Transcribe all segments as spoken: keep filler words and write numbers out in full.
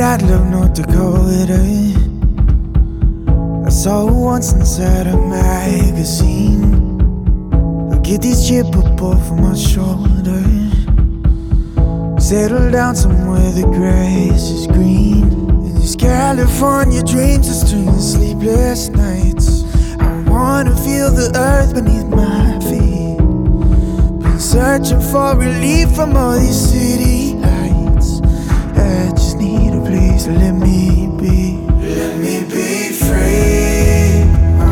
I'd love North Dakota. I saw her once inside a magazine. I'll get this chip up off of my shoulder. Settle down somewhere the grass is green. In these California dreams I string sleepless nights. I wanna feel the earth beneath my feet. Been searching for relief from all these city lights. I just need a place to let me be. Let me be free.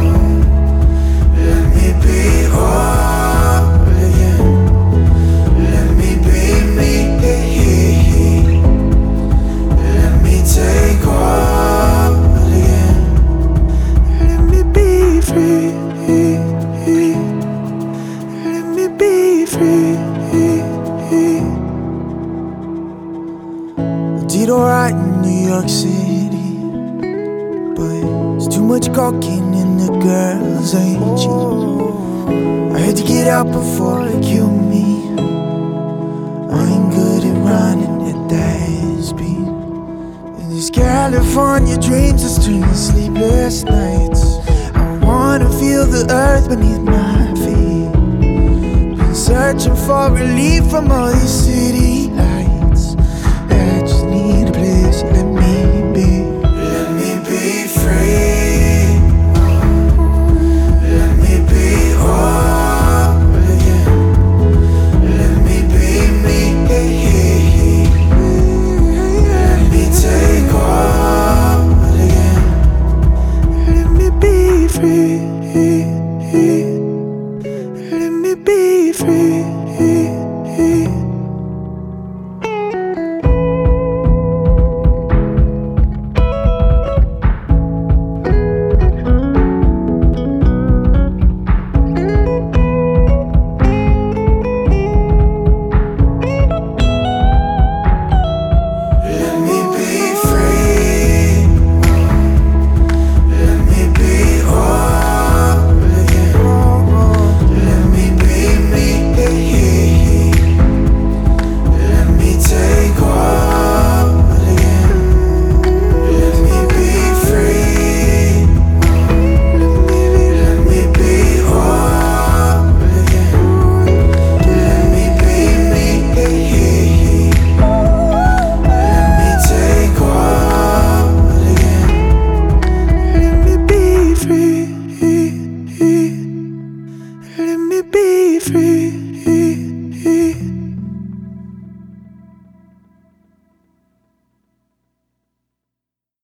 Let me be whole again. Let me be me. Let me take hold again. Let me be free. Let me be free. I did alright in New York City, but it's too much cocaine in the girls ain't cheap. I had to get out before they kill me. I ain't good at running at that speed. In these California dreams I string sleepless nights. I wanna feel the earth beneath my feet. Been searching for relief from all these city lights. I just need a place to let me be. Let me be free. Let me be whole again. Let me be me. Let me take hold again. Let me be free. Let me be free. Let me be free.